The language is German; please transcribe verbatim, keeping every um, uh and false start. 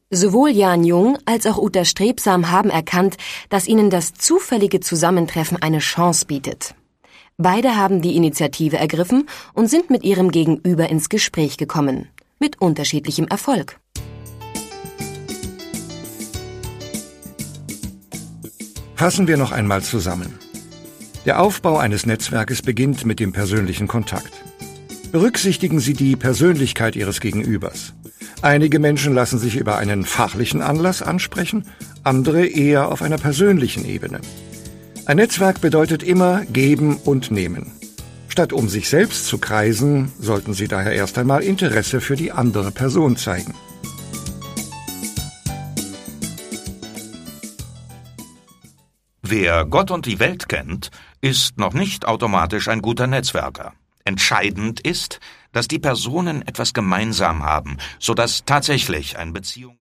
Sowohl Jan Jung als auch Uta Strebsam haben erkannt, dass ihnen das zufällige Zusammentreffen eine Chance bietet. Beide haben die Initiative ergriffen und sind mit ihrem Gegenüber ins Gespräch gekommen. Mit unterschiedlichem Erfolg. Fassen wir noch einmal zusammen. Der Aufbau eines Netzwerkes beginnt mit dem persönlichen Kontakt. Berücksichtigen Sie die Persönlichkeit Ihres Gegenübers. Einige Menschen lassen sich über einen fachlichen Anlass ansprechen, andere eher auf einer persönlichen Ebene. Ein Netzwerk bedeutet immer Geben und Nehmen. Statt um sich selbst zu kreisen, sollten Sie daher erst einmal Interesse für die andere Person zeigen. Wer Gott und die Welt kennt, ist noch nicht automatisch ein guter Netzwerker. Entscheidend ist, dass die Personen etwas gemeinsam haben, sodass tatsächlich eine Beziehung